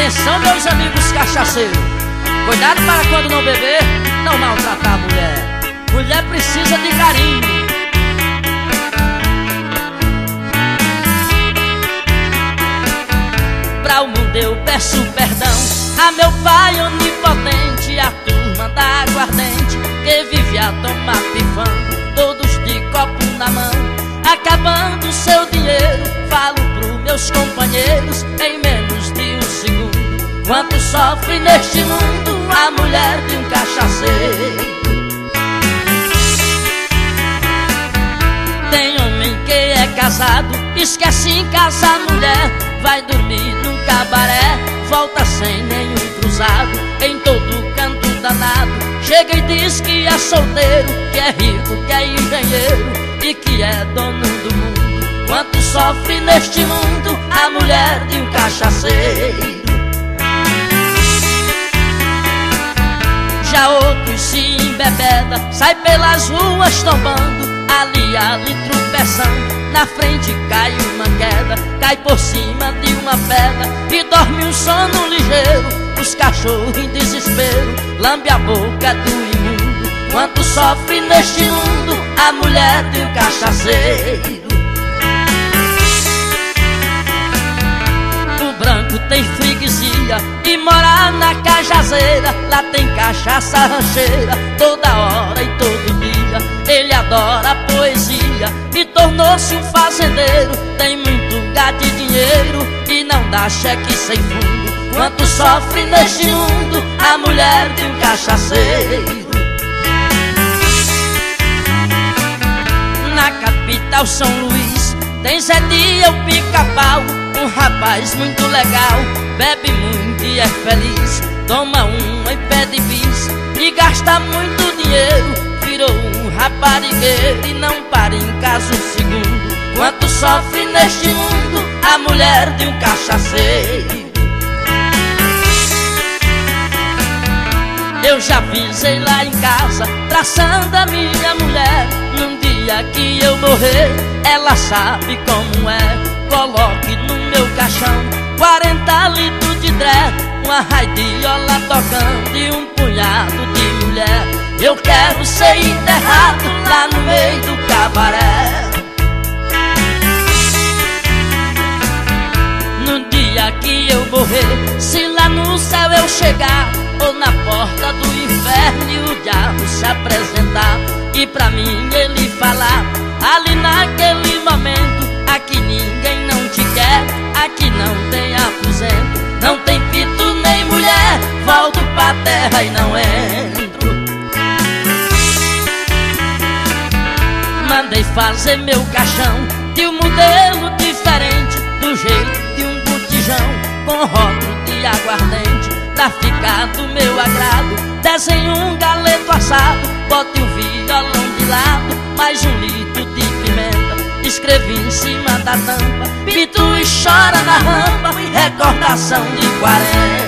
Atenção, meus amigos cachaceiros, cuidado para quando não beber, não maltratar a mulher. Mulher precisa de carinho. Pra o mundo eu peço perdão a meu pai onipotente, a turma da aguardente que vive a tomar pifão, todos de copo na mão, acabando seu dinheiro. Falo pros meus companheiros em menos de um segundo, quanto sofre neste mundo a mulher de um cachaceiro. Tem homem que é casado, esquece em casa a mulher, vai dormir num cabaré, volta sem nenhum cruzado, em todo canto danado. Chega e diz que é solteiro, que é rico, que é engenheiro e que é dono do mundo. Quanto sofre neste mundo a mulher de um cachaceiro. Já outros se embebeda, sai pelas ruas tombando, ali tropeçando, na frente cai uma queda, cai por cima de uma pedra e dorme um sono ligeiro. Os cachorros em desespero lambe a boca do imundo. Quanto sofre neste mundo a mulher de um cachaceiro. O branco tem freguesia e mora na cajazeira, lá tem cachaça rancheira toda hora e todo dia. Ele adora a poesia e tornou-se um fazendeiro, tem muito gado de dinheiro e não dá cheque sem fundo. Quanto sofre neste mundo a mulher de um cachaceiro. Na capital São Luís tem Zé Dia, o pica-pau, um rapaz muito legal, bebe muito e é feliz, toma uma e pede bis e gasta muito dinheiro. Virou um raparigueiro e não para em casa um segundo. Quanto sofre neste mundo a mulher de um cachaceiro. Eu já avisei lá em casa, traçando a minha mulher, num dia que eu morrer, ela sabe como é. Coloque no meu caixão 40 litros de dré, uma raidiola tocando e um punhado de mulher. Eu quero ser enterrado lá no meio do cabaré. No dia que eu morrer, se lá no céu eu chegar, ou na porta do inferno e o diabo se apresentar, e pra mim ele falar, ali naquele momento, aqui ninguém não te quer, aqui não tem aposento, não tem pito nem mulher, volto pra terra e não entro. Mandei fazer meu caixão de um modelo diferente, do jeito de um botijão, com rótulo de aguardente, pra ficar do meu agrado. Desenhe um galeto assado, bote um violão de lado, mais um litro de pimenta, escrevi em cima da tampa, pito e chora na rampa, recordação de 40.